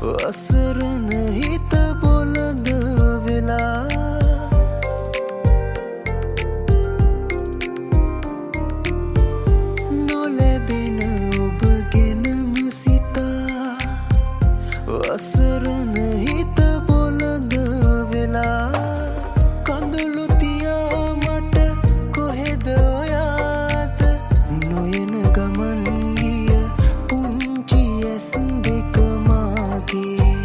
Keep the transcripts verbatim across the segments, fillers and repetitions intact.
අසරණ හිත බොළඳ වෙලා නොලැබෙන ඔබ ගැනම සිතා අසරණ හිත බොළඳ වෙලා කඳුළු තියා මට කොහෙද ඔයාද නොයන ගමන් ගිය පුංචි ඇස් දෙක මාගේ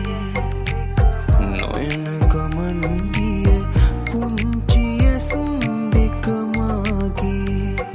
නොයන ගමන් ගිය පුංචි ඇස් දෙක මාගේ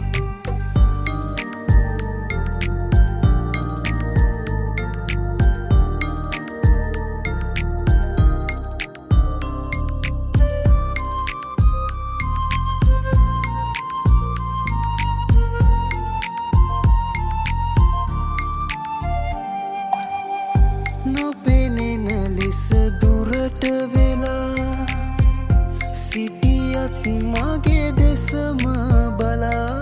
නොපෙනෙන ලෙස දුරට වෙලා සිටියත් මගේ දෙසම බලා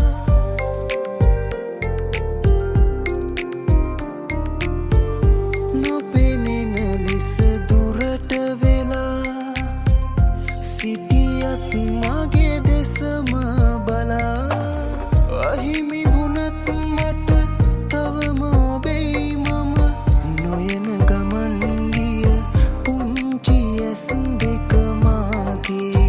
නොපෙනෙන ලෙස දුරට වෙලා සිටියත් මගේ දෙසම බලා අහිමි වුණත් මට තවම ඔබෙයි මම නොයන ගමන් ගිය පුංචි ඇස් දෙක මාගේ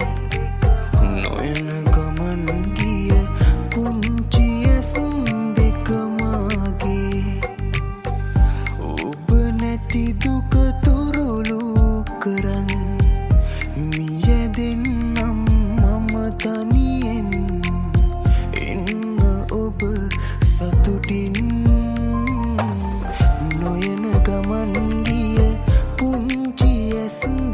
නොයන ගමන් ගිය පුංචි ඇස් දෙක මාගේ ඔබ නැති දුක තුරුළු කරන් මියැදෙන්නම් මම තනියෙන් එන්න ඔබ සතුටින් නොයන ගමන් ගිය පුංචි ඇස්